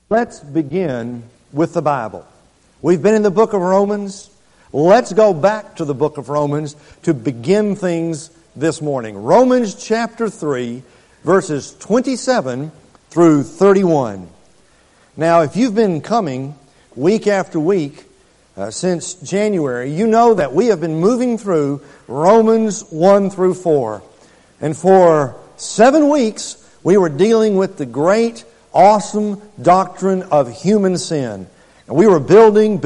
Let's begin with the Bible. We've been in the book of Romans. Let's go back to the book of Romans to begin things this morning. Romans chapter 3, verses 27 through 31. Now, if you've been coming week after week since January, you know that we have been moving through Romans 1 through 4. And for 7 weeks, we were dealing with the great, awesome doctrine of human sin. And we were building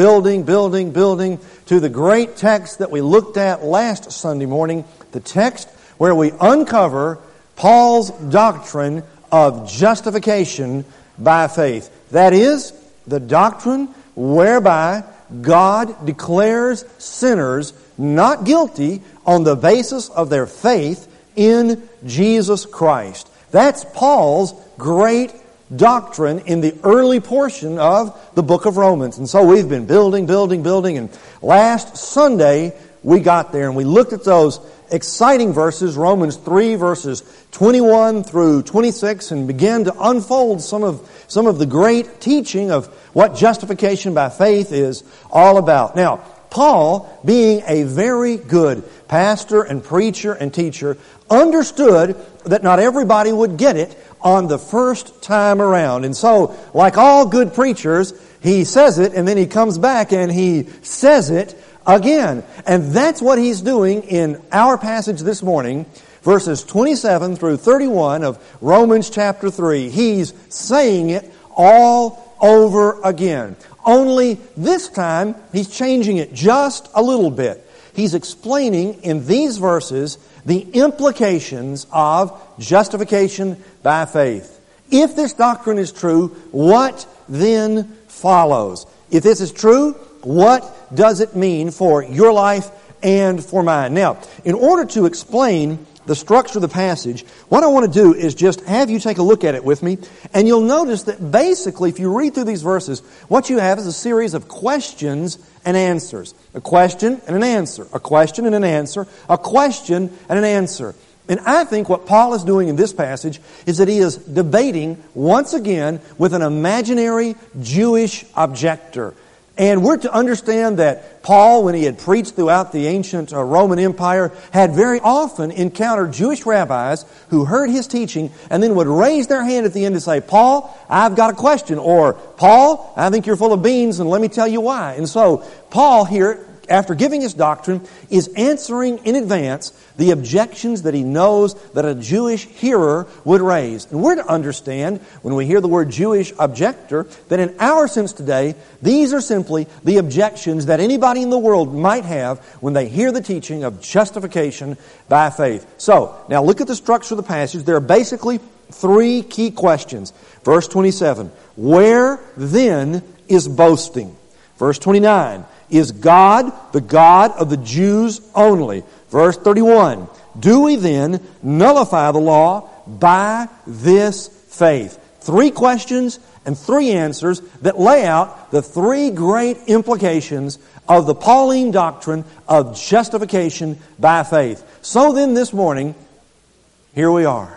to the great text that we looked at last Sunday morning, the text where we uncover Paul's doctrine of justification by faith. That is, the doctrine whereby God declares sinners not guilty on the basis of their faith in Jesus Christ. That's Paul's great doctrine in the early portion of the book of Romans. And so we've been building, and last Sunday we got there and we looked at those exciting verses, Romans 3 verses 21 through 26, and began to unfold some of the great teaching of what justification by faith is all about. Now, Paul, being a very good pastor and preacher and teacher, understood that not everybody would get it on the first time around. And so, like all good preachers, he says it and then he comes back and he says it again. And that's what he's doing in our passage this morning, verses 27 through 31 of Romans chapter 3. He's saying it all over again. Only this time, he's changing it just a little bit. He's explaining in these verses the implications of justification by faith. If this doctrine is true, what then follows? If this is true, what does it mean for your life and for mine? Now, in order to explain the structure of the passage, what I want to do is just have you take a look at it with me, and you'll notice that basically, if you read through these verses, what you have is a series of questions and answers. A question and an answer. A question and an answer. A question and an answer. And I think what Paul is doing in this passage is that he is debating once again with an imaginary Jewish objector. And we're to understand that Paul, when he had preached throughout the ancient Roman Empire, had very often encountered Jewish rabbis who heard his teaching and then would raise their hand at the end to say, "Paul, I've got a question," or "Paul, I think you're full of beans and let me tell you why." And so Paul here, after giving his doctrine, is answering in advance the objections that he knows that a Jewish hearer would raise. And we're to understand, when we hear the word Jewish objector, that in our sense today, these are simply the objections that anybody in the world might have when they hear the teaching of justification by faith. So, now look at the structure of the passage. There are basically 3 key questions. Verse 27, where then is boasting? Verse 29, is God the God of the Jews only? Verse 31, do we then nullify the law by this faith? 3 questions and 3 answers that lay out the 3 great implications of the Pauline doctrine of justification by faith. So then this morning, here we are.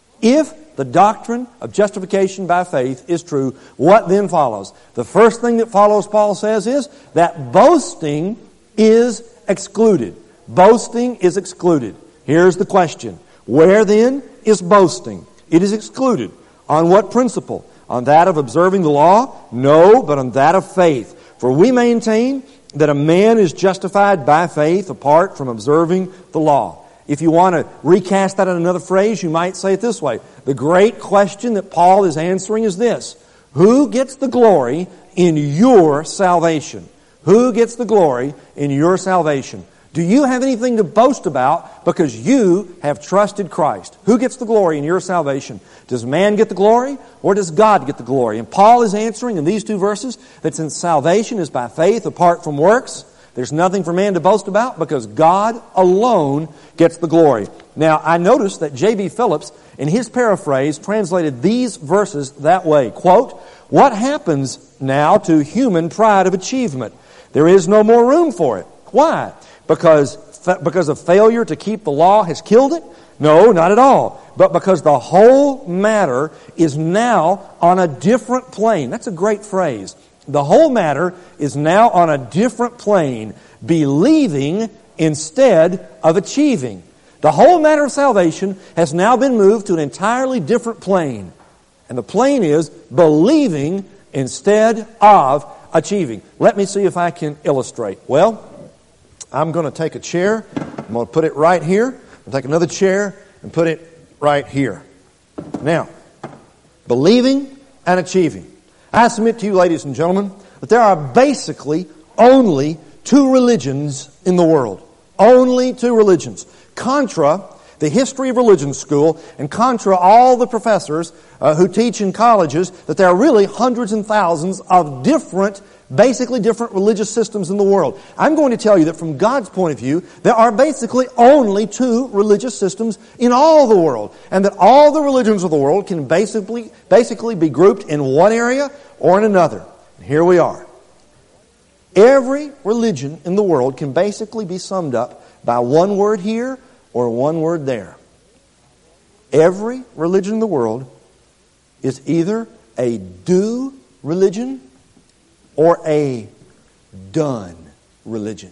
If the doctrine of justification by faith is true, what then follows? The first thing that follows, Paul says, is that boasting is excluded. Boasting is excluded. Here's the question. Where then is boasting? It is excluded. On what principle? On that of observing the law? No, but on that of faith. For we maintain that a man is justified by faith apart from observing the law. If you want to recast that in another phrase, you might say it this way. The great question that Paul is answering is this. Who gets the glory in your salvation? Who gets the glory in your salvation? Do you have anything to boast about because you have trusted Christ? Who gets the glory in your salvation? Does man get the glory or does God get the glory? And Paul is answering in these 2 verses that since salvation is by faith apart from works, there's nothing for man to boast about because God alone gets the glory. Now, I noticed that J.B. Phillips, in his paraphrase, translated these verses that way. Quote, what happens now to human pride of achievement? There is no more room for it. Why? Because because of failure to keep the law has killed it? No, not at all. But because the whole matter is now on a different plane. That's a great phrase. The whole matter is now on a different plane, believing instead of achieving. The whole matter of salvation has now been moved to an entirely different plane. And the plane is believing instead of achieving. Let me see if I can illustrate. Well, I'm going to take a chair. I'm going to put it right here. I'll take another chair and put it right here. Now, believing and achieving. I submit to you, ladies and gentlemen, that there are basically only two religions in the world. Only two religions. Contra the history of religion school, and contra all the professors who teach in colleges, that there are really hundreds and thousands of basically different religious systems in the world. I'm going to tell you that from God's point of view, there are basically only two religious systems in all the world, and that all the religions of the world can basically be grouped in one area or in another. And here we are. Every religion in the world can basically be summed up by one word here or one word there. Every religion in the world is either a do religion or a done religion.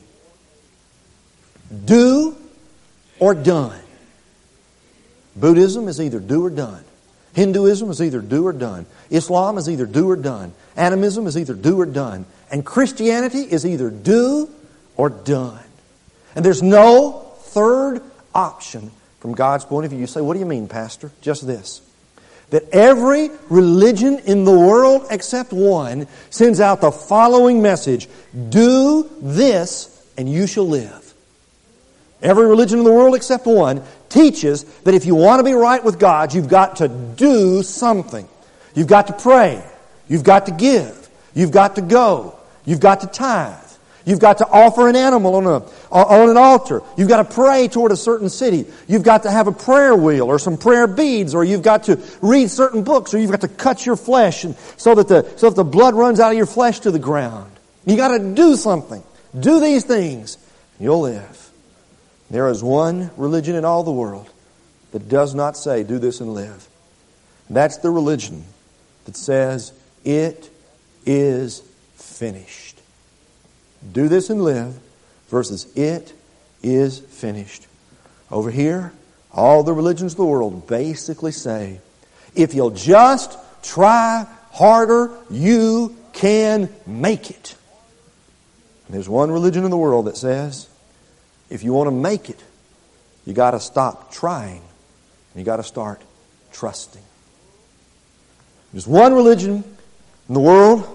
Do or done. Buddhism is either do or done. Hinduism is either do or done. Islam is either do or done. Animism is either do or done. And Christianity is either do or done. And there's no third option from God's point of view. You say, what do you mean, Pastor? Just this. That every religion in the world except one sends out the following message: do this and you shall live. Every religion in the world except one teaches that if you want to be right with God, you've got to do something. You've got to pray. You've got to give. You've got to go. You've got to tithe. You've got to offer an animal on an altar. You've got to pray toward a certain city. You've got to have a prayer wheel or some prayer beads, or you've got to read certain books, or you've got to cut your flesh so that the blood runs out of your flesh to the ground. You've got to do something. Do these things, and you'll live. There is one religion in all the world that does not say, do this and live. That's the religion that says, it is finished. Do this and live versus it is finished. Over here, all the religions of the world basically say, if you'll just try harder, you can make it. And there's one religion in the world that says, if you want to make it, you got to stop trying and you got to start trusting. There's one religion in the world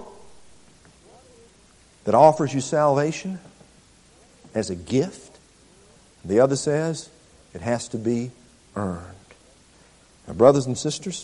that offers you salvation as a gift. The other says it has to be earned. Now, brothers and sisters,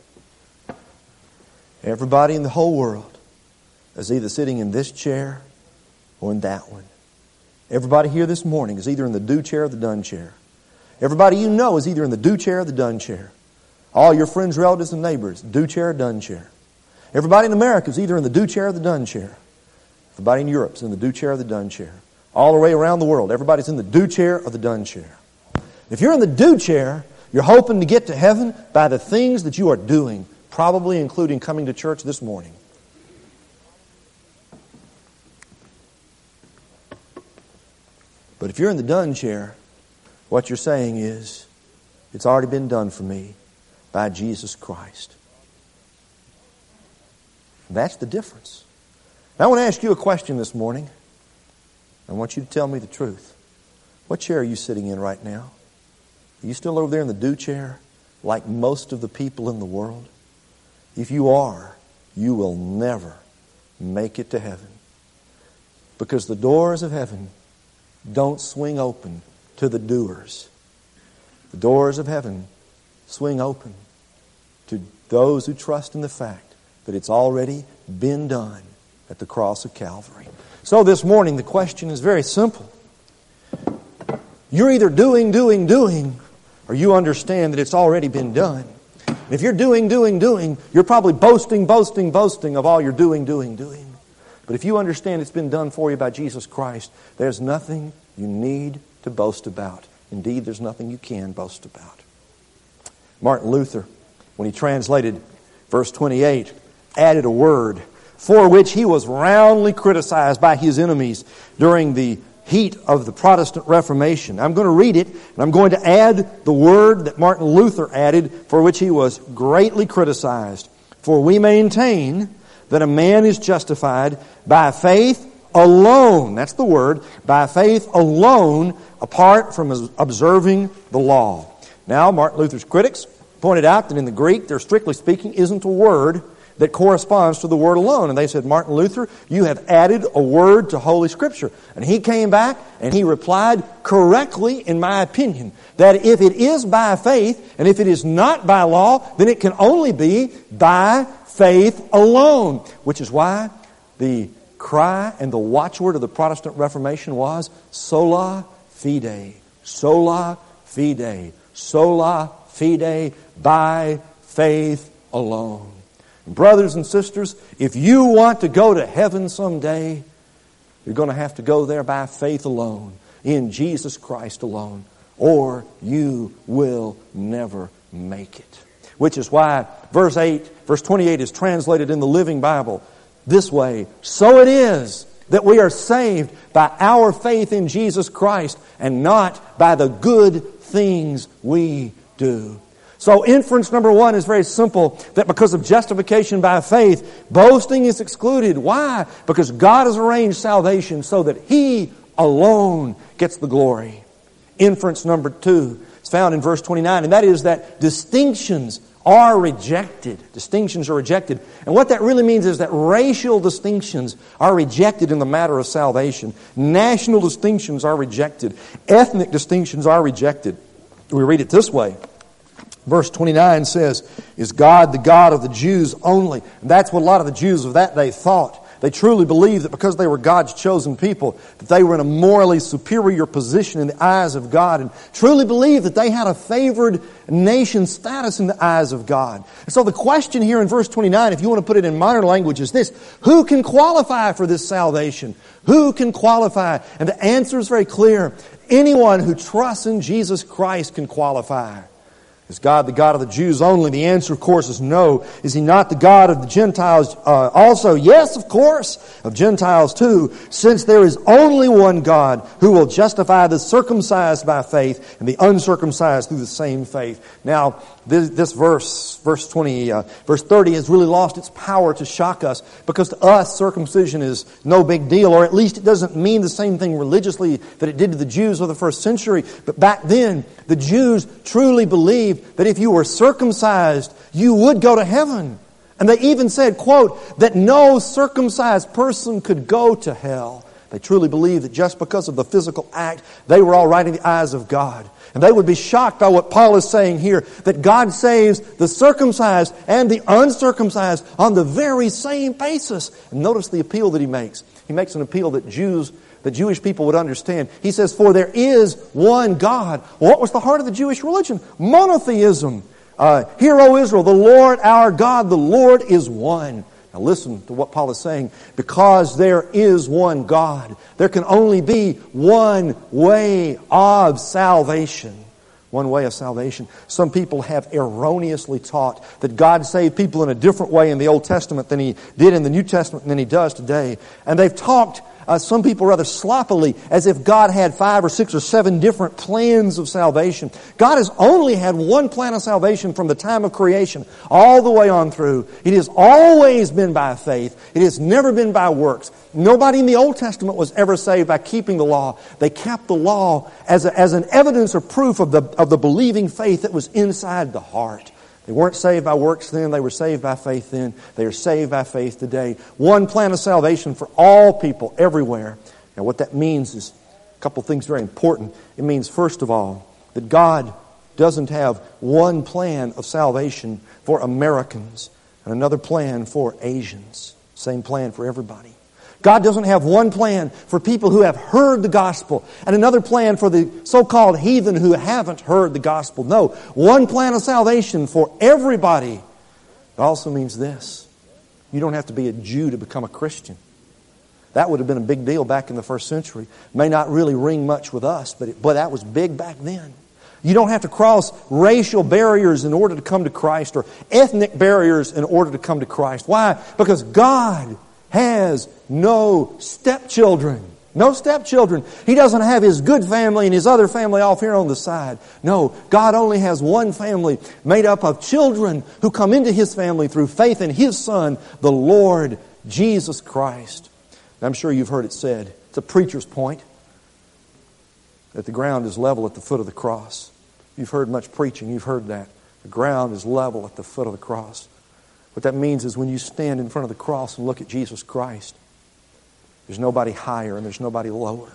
everybody in the whole world is either sitting in this chair or in that one. Everybody here this morning is either in the do chair or the done chair. Everybody you know is either in the do chair or the done chair. All your friends, relatives, and neighbors, do chair or done chair. Everybody in America is either in the do chair or the done chair. Everybody in Europe is in the do chair or the done chair. All the way around the world, everybody's in the do chair or the done chair. If you're in the do chair, you're hoping to get to heaven by the things that you are doing, probably including coming to church this morning. But if you're in the done chair, what you're saying is, it's already been done for me by Jesus Christ. That's the difference. Now, I want to ask you a question this morning. I want you to tell me the truth. What chair are you sitting in right now? Are you still over there in the do chair, like most of the people in the world? If you are, you will never make it to heaven. Because the doors of heaven don't swing open to the doers. The doors of heaven swing open to those who trust in the fact that it's already been done at the cross of Calvary. So this morning the question is very simple. You're either doing, or you understand that it's already been done. If you're doing, you're probably boasting of all you're doing. But if you understand it's been done for you by Jesus Christ, there's nothing you need to boast about. Indeed, there's nothing you can boast about. Martin Luther, when he translated verse 28, added a word for which he was roundly criticized by his enemies during the heat of the Protestant Reformation. I'm going to read it, and I'm going to add the word that Martin Luther added, for which he was greatly criticized. For we maintain that a man is justified by faith alone. That's the word. By faith alone, apart from observing the law. Now, Martin Luther's critics pointed out that in the Greek, there strictly speaking isn't a word that corresponds to the word alone. And they said, Martin Luther, you have added a word to Holy Scripture. And he came back and he replied correctly, in my opinion, that if it is by faith and if it is not by law, then it can only be by faith alone. Which is why the cry and the watchword of the Protestant Reformation was sola fide, sola fide, sola fide, by faith alone. Brothers and sisters, if you want to go to heaven someday, you're going to have to go there by faith alone, in Jesus Christ alone, or you will never make it. Which is why verse 28 is translated in the Living Bible this way: so it is that we are saved by our faith in Jesus Christ and not by the good things we do. So inference number one is very simple, that because of justification by faith, boasting is excluded. Why? Because God has arranged salvation so that He alone gets the glory. Inference number two is found in verse 29, and that is that distinctions are rejected. Distinctions are rejected. And what that really means is that racial distinctions are rejected in the matter of salvation. National distinctions are rejected. Ethnic distinctions are rejected. We read it this way. Verse 29 says, is God the God of the Jews only? And that's what a lot of the Jews of that day thought. They truly believed that because they were God's chosen people, that they were in a morally superior position in the eyes of God, and truly believed that they had a favored nation status in the eyes of God. And so the question here in verse 29, if you want to put it in modern language, is this: who can qualify for this salvation? Who can qualify? And the answer is very clear. Anyone who trusts in Jesus Christ can qualify. Is God the God of the Jews only? The answer, of course, is no. Is He not the God of the Gentiles also? Yes, of course, of Gentiles too, since there is only one God who will justify the circumcised by faith and the uncircumcised through the same faith. Now, this verse 30, has really lost its power to shock us, because to us, circumcision is no big deal, or at least it doesn't mean the same thing religiously that it did to the Jews of the first century. But back then, the Jews truly believed that if you were circumcised, you would go to heaven. And they even said, quote, that no circumcised person could go to hell. They truly believed that just because of the physical act, they were all right in the eyes of God. And they would be shocked by what Paul is saying here, that God saves the circumcised and the uncircumcised on the very same basis. And notice the appeal that he makes. He makes an appeal that the Jewish people would understand. He says, for there is one God. Well, what was the heart of the Jewish religion? Monotheism. Hear, O Israel, the Lord our God, the Lord is one. Now listen to what Paul is saying. Because there is one God, there can only be one way of salvation. One way of salvation. Some people have erroneously taught that God saved people in a different way in the Old Testament than He did in the New Testament than He does today. And they've talked, some people rather sloppily, as if God had 5 or 6 or 7 different plans of salvation. God has only had one plan of salvation from the time of creation all the way on through. It has always been by faith. It has never been by works. Nobody in the Old Testament was ever saved by keeping the law. They kept the law as an evidence or proof of the believing faith that was inside the heart. They weren't saved by works then. They were saved by faith then. They are saved by faith today. One plan of salvation for all people everywhere. Now what that means is a couple things very important. It means, first of all, that God doesn't have one plan of salvation for Americans and another plan for Asians. Same plan for everybody. God doesn't have one plan for people who have heard the gospel and another plan for the so-called heathen who haven't heard the gospel. No, one plan of salvation for everybody. It also means this: you don't have to be a Jew to become a Christian. That would have been a big deal back in the first century. May not really ring much with us, but that was big back then. You don't have to cross racial barriers in order to come to Christ or ethnic barriers in order to come to Christ. Why? Because God has no stepchildren. No stepchildren. He doesn't have His good family and His other family off here on the side. No, God only has one family made up of children who come into His family through faith in His Son, the Lord Jesus Christ. And I'm sure you've heard it said, it's a preacher's point, that the ground is level at the foot of the cross. You've heard much preaching, you've heard that. The ground is level at the foot of the cross. What that means is when you stand in front of the cross and look at Jesus Christ, there's nobody higher and there's nobody lower.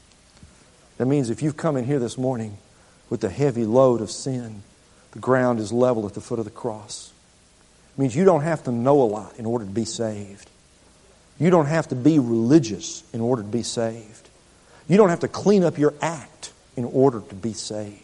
That means if you've come in here this morning with the heavy load of sin, the ground is level at the foot of the cross. It means you don't have to know a lot in order to be saved. You don't have to be religious in order to be saved. You don't have to clean up your act in order to be saved.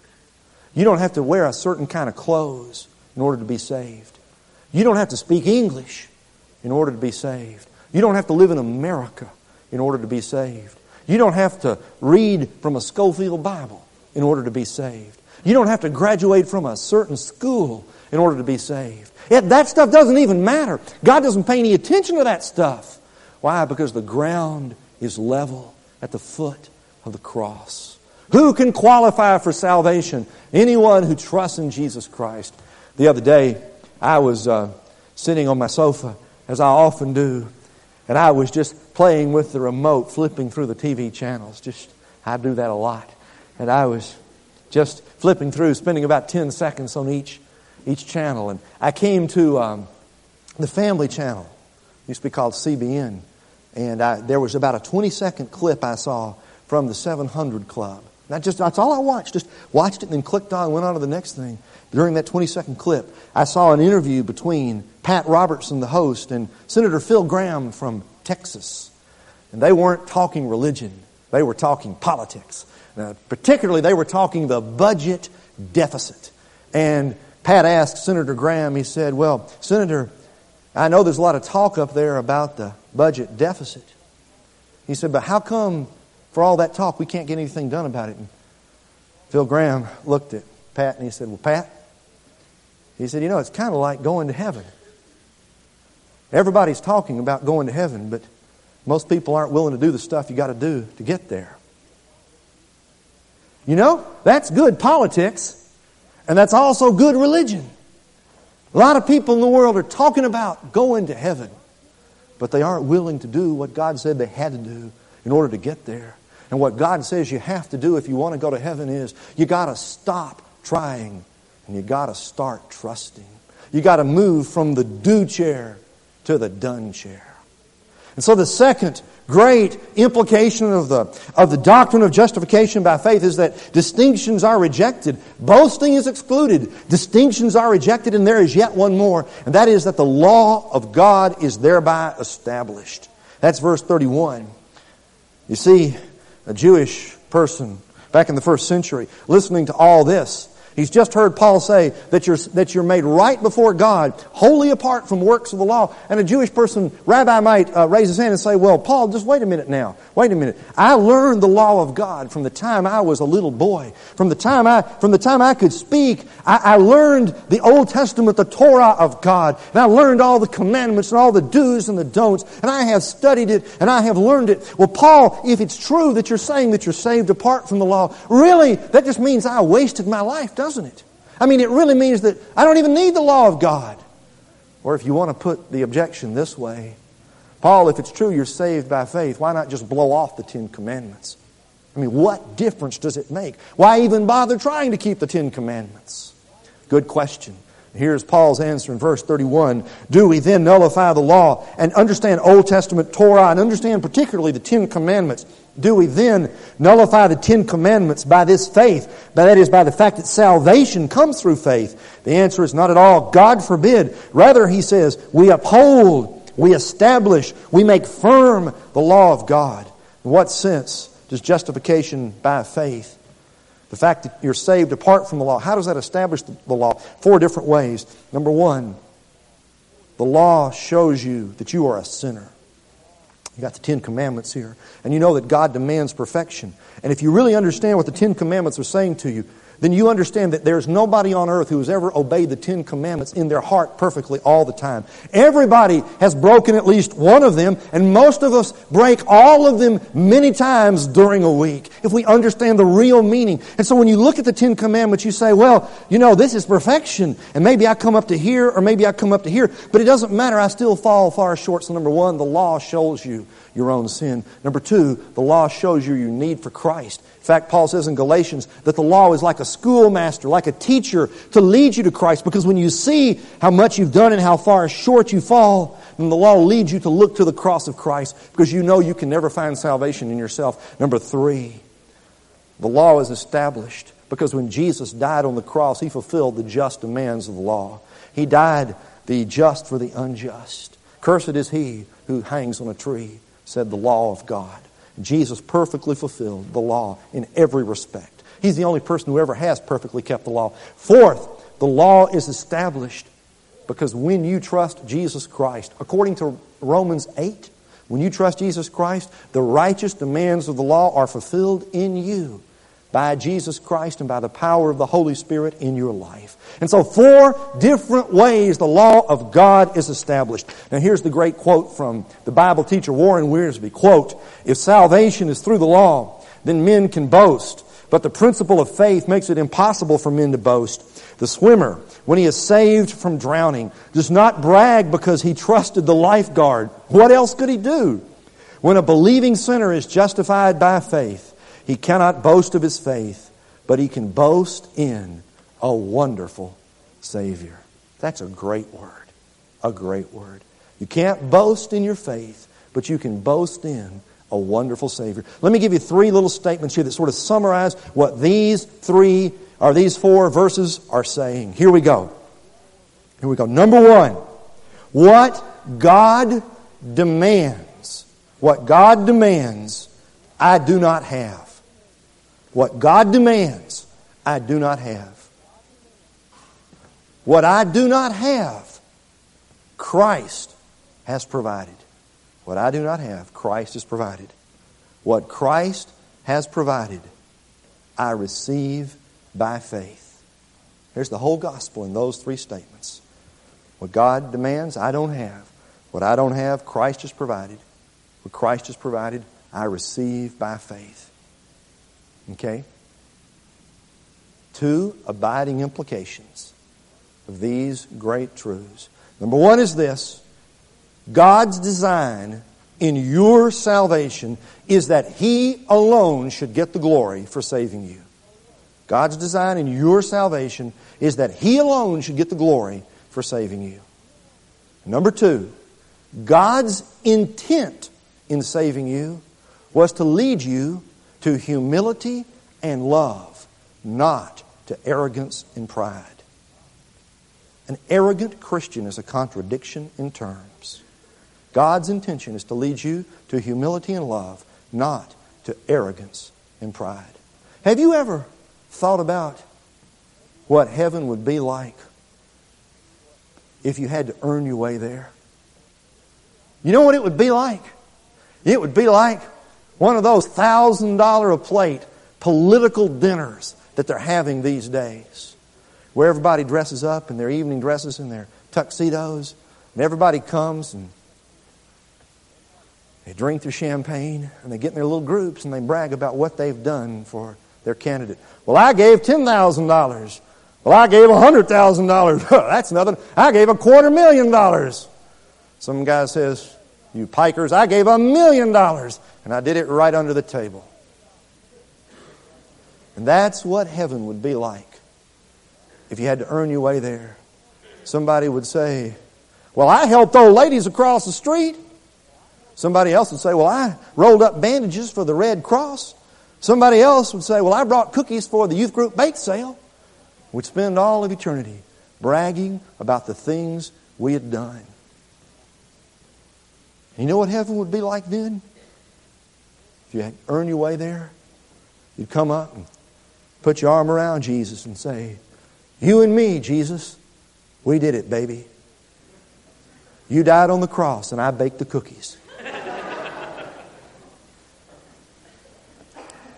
You don't have to wear a certain kind of clothes in order to be saved. You don't have to speak English in order to be saved. You don't have to live in America in order to be saved. You don't have to read from a Schofield Bible in order to be saved. You don't have to graduate from a certain school in order to be saved. That stuff doesn't even matter. God doesn't pay any attention to that stuff. Why? Because the ground is level at the foot of the cross. Who can qualify for salvation? Anyone who trusts in Jesus Christ. The other day, I was sitting on my sofa, as I often do, and I was just playing with the remote, flipping through the TV channels. I do that a lot. And I was just flipping through, spending about 10 seconds on each channel. And I came to the Family Channel. It used to be called CBN. And there was about a 20-second clip I saw from the 700 Club. That's all I watched. Just watched it and then clicked on and went on to the next thing. During that 20-second clip, I saw an interview between Pat Robertson, the host, and Senator Phil Gramm from Texas. And they weren't talking religion. They were talking politics. Particularly, they were talking the budget deficit. And Pat asked Senator Gramm, he said, well, Senator, I know there's a lot of talk up there about the budget deficit. He said, but how come for all that talk we can't get anything done about it? And Phil Gramm looked at Pat and he said, well, Pat, he said, it's kind of like going to heaven. Everybody's talking about going to heaven, but most people aren't willing to do the stuff you got to do to get there. That's good politics, and that's also good religion. A lot of people in the world are talking about going to heaven, but they aren't willing to do what God said they had to do in order to get there. And what God says you have to do if you want to go to heaven is you got to stop trying and you got to start trusting. You got to move from the do chair to the done chair. And so the second great implication of the doctrine of justification by faith is that distinctions are rejected. Boasting is excluded. Distinctions are rejected, and there is yet one more, and that is that the law of God is thereby established. That's verse 31. You see, a Jewish person back in the first century listening to all this, he's just heard Paul say that you're made right before God, wholly apart from works of the law. And a Jewish rabbi might raise his hand and say, well, Paul, just wait a minute now. Wait a minute. I learned the law of God from the time I was a little boy. From the time I could speak, I learned the Old Testament, the Torah of God. And I learned all the commandments and all the do's and the don'ts. And I have studied it and I have learned it. Well, Paul, if it's true that you're saying that you're saved apart from the law, really, that just means I wasted my life, doesn't it? I mean, it really means that I don't even need the law of God. Or if you want to put the objection this way, Paul, if it's true you're saved by faith, why not just blow off the 10 Commandments? I mean, what difference does it make? Why even bother trying to keep the 10 Commandments? Good question. Here's Paul's answer in verse 31. Do we then nullify the law and understand Old Testament Torah and understand particularly the 10 Commandments? Do we then nullify the 10 Commandments by this faith? That is, by the fact that salvation comes through faith? The answer is not at all. God forbid. Rather, he says, we uphold, we establish, we make firm the law of God. In what sense does justification by faith, the fact that you're saved apart from the law, how does that establish the law? 4 different ways. Number 1, the law shows you that you are a sinner. You got the Ten Commandments here. And you know that God demands perfection. And if you really understand what the Ten Commandments are saying to you, then you understand that there's nobody on earth who has ever obeyed the Ten Commandments in their heart perfectly all the time. Everybody has broken at least one of them, and most of us break all of them many times during a week, if we understand the real meaning. And so when you look at the Ten Commandments, you say, well, you know, this is perfection, and maybe I come up to here, or maybe I come up to here, but it doesn't matter, I still fall far short. So number one, the law shows you your own sin. Number two, the law shows you your need for Christ. In fact, Paul says in Galatians that the law is like a schoolmaster, like a teacher to lead you to Christ. Because when you see how much you've done and how far short you fall, then the law leads you to look to the cross of Christ because you know you can never find salvation in yourself. Number three, the law is established because when Jesus died on the cross, He fulfilled the just demands of the law. He died the just for the unjust. Cursed is he who hangs on a tree, said the law of God. Jesus perfectly fulfilled the law in every respect. He's the only person who ever has perfectly kept the law. Fourth, the law is established because when you trust Jesus Christ, according to Romans 8, when you trust Jesus Christ, the righteous demands of the law are fulfilled in you by Jesus Christ and by the power of the Holy Spirit in your life. And so 4 different ways the law of God is established. Now here's the great quote from the Bible teacher Warren Wiersbe. Quote, "If salvation is through the law, then men can boast. But the principle of faith makes it impossible for men to boast. The swimmer, when he is saved from drowning, does not brag because he trusted the lifeguard. What else could he do? When a believing sinner is justified by faith, he cannot boast of his faith, but he can boast in a wonderful Savior." That's a great word. A great word. You can't boast in your faith, but you can boast in a wonderful Savior. Let me give you 3 little statements here that sort of summarize what these 4 verses are saying. Here we go. Here we go. Number 1, what God demands. What God demands, I do not have. What God demands, I do not have. What I do not have, Christ has provided. What I do not have, Christ has provided. What Christ has provided, I receive by faith. Here's the whole gospel in those 3 statements. What God demands, I don't have. What I don't have, Christ has provided. What Christ has provided, I receive by faith. Okay? 2 abiding implications of these great truths. Number 1 is this. God's design in your salvation is that He alone should get the glory for saving you. God's design in your salvation is that He alone should get the glory for saving you. Number 2, God's intent in saving you was to lead you to humility and love, not to arrogance and pride. An arrogant Christian is a contradiction in terms. God's intention is to lead you to humility and love, not to arrogance and pride. Have you ever thought about what heaven would be like if you had to earn your way there? You know what it would be like? It would be like one of those $1,000 a plate political dinners that they're having these days, where everybody dresses up in their evening dresses and their tuxedos, and everybody comes and they drink their champagne and they get in their little groups and they brag about what they've done for their candidate. Well, I gave $10,000. Well, I gave $100,000. That's nothing. I gave $250,000. Some guy says, "You pikers, I gave $1 million. And I did it right under the table." And that's what heaven would be like if you had to earn your way there. Somebody would say, "Well, I helped old ladies across the street." Somebody else would say, "Well, I rolled up bandages for the Red Cross." Somebody else would say, "Well, I brought cookies for the youth group bake sale." We'd spend all of eternity bragging about the things we had done. You know what heaven would be like then? If you had earned your way there, you'd come up and put your arm around Jesus and say, "You and me, Jesus, we did it, baby. You died on the cross and I baked the cookies."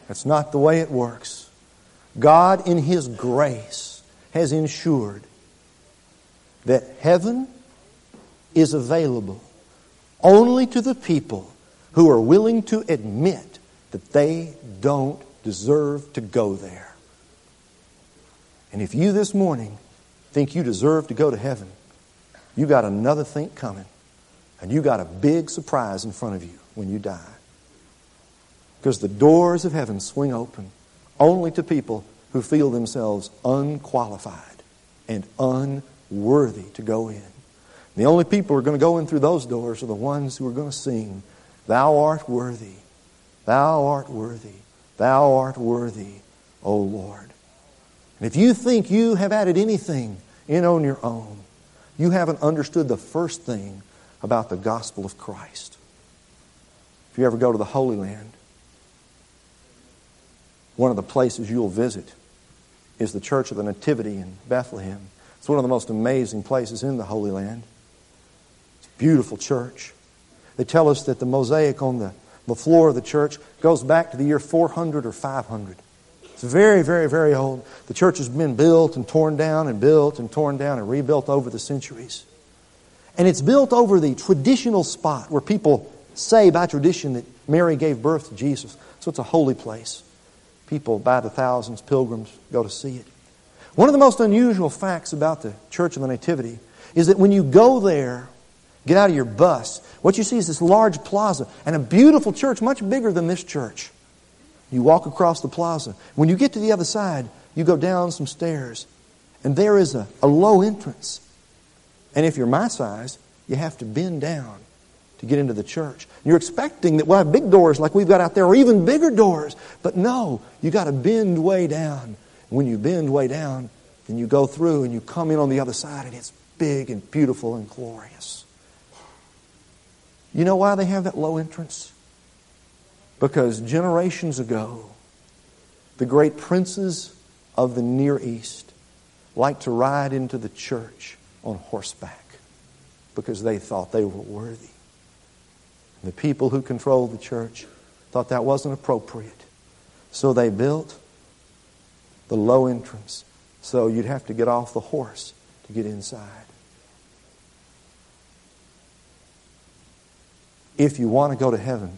That's not the way it works. God, in His grace, has ensured that heaven is available only to the people who are willing to admit that they don't deserve to go there. And if you this morning think you deserve to go to heaven, you got another think coming. And you got a big surprise in front of you when you die. Because the doors of heaven swing open only to people who feel themselves unqualified and unworthy to go in. The only people who are going to go in through those doors are the ones who are going to sing, "Thou art worthy, Thou art worthy, Thou art worthy, O Lord." And if you think you have added anything in on your own, you haven't understood the first thing about the gospel of Christ. If you ever go to the Holy Land, one of the places you'll visit is the Church of the Nativity in Bethlehem. It's one of the most amazing places in the Holy Land. It's a beautiful church. They tell us that the mosaic on the floor of the church goes back to the year 400 or 500. It's very, very, very old. The church has been built and torn down and built and torn down and rebuilt over the centuries. And it's built over the traditional spot where people say by tradition that Mary gave birth to Jesus. So it's a holy place. People by the thousands, pilgrims, go to see it. One of the most unusual facts about the Church of the Nativity is that when you go there, get out of your bus, what you see is this large plaza and a beautiful church, much bigger than this church. You walk across the plaza. When you get to the other side, you go down some stairs, and there is a low entrance. And if you're my size, you have to bend down to get into the church. You're expecting that we'll have big doors like we've got out there, or even bigger doors. But no, you got to bend way down. When you bend way down, then you go through and you come in on the other side, and it's big and beautiful and glorious. You know why they have that low entrance? Because generations ago, the great princes of the Near East liked to ride into the church on horseback because they thought they were worthy. The people who controlled the church thought that wasn't appropriate. So they built the low entrance so you'd have to get off the horse to get inside. If you want to go to heaven,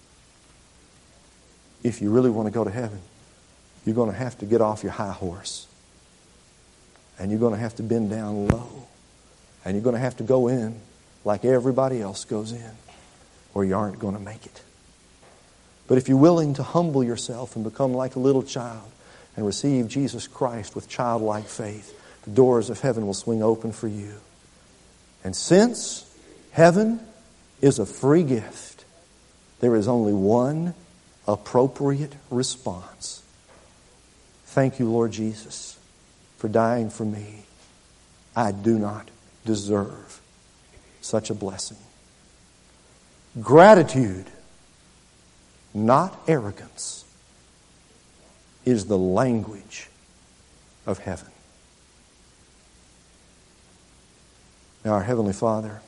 if you really want to go to heaven, you're going to have to get off your high horse. And you're going to have to bend down low. And you're going to have to go in like everybody else goes in, or you aren't going to make it. But if you're willing to humble yourself and become like a little child and receive Jesus Christ with childlike faith, the doors of heaven will swing open for you. And since heaven is a free gift, there is only one appropriate response. Thank you, Lord Jesus, for dying for me. I do not deserve such a blessing. Gratitude, not arrogance, is the language of heaven. Now, our Heavenly Father,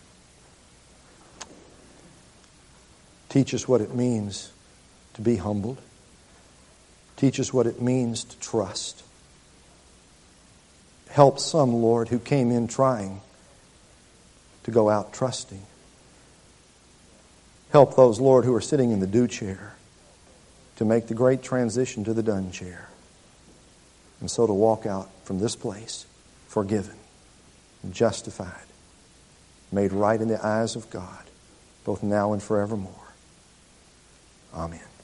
teach us what it means to be humbled. Teach us what it means to trust. Help some, Lord, who came in trying to go out trusting. Help those, Lord, who are sitting in the do chair to make the great transition to the done chair. And so to walk out from this place forgiven, justified, made right in the eyes of God, both now and forevermore. Amen.